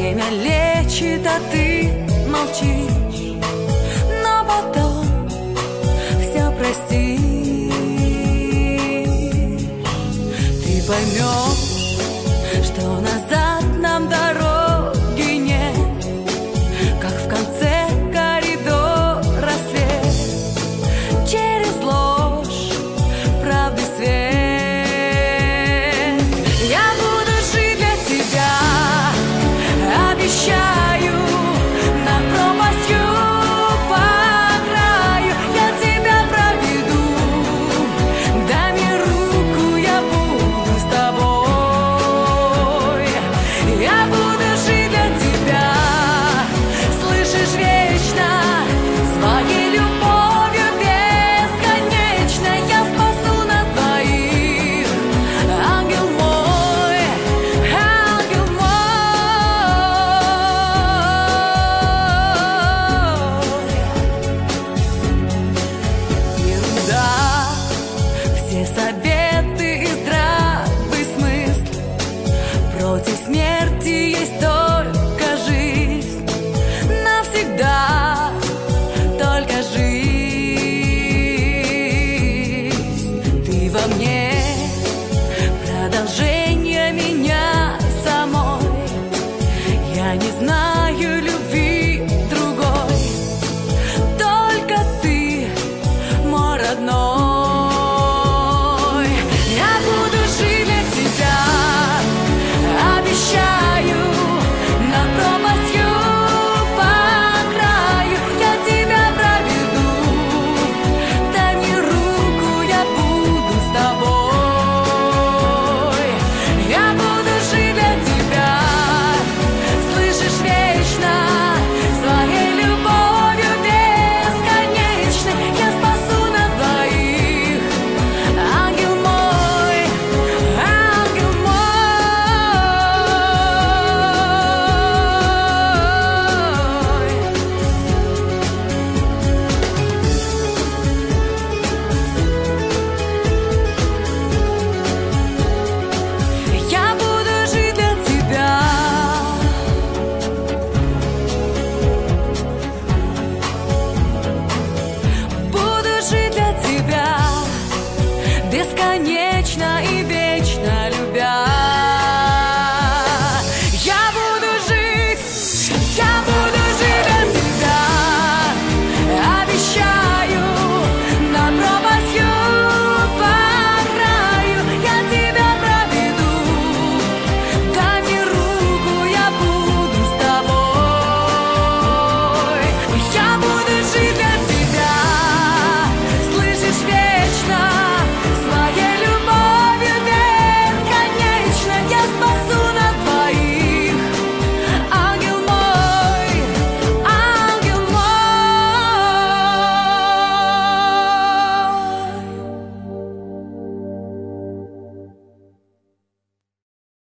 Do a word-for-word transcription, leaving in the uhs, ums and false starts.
Время лечит, а ты молчишь, но потом все простишь. Ты поймешь, что назад нам дороги нет, как в конце коридора свет, через ложь правды свет. Я буду жить для тебя, обещаю, над пропастью по краю я тебя проведу. Дай мне руку, я буду с тобой. Я буду жить для тебя, слышишь, вечно, своей любовью бесконечно. Я спасу нас двоих, ангел мой, ангел мой. Ерунда, все советы и здравый смысл против смерти.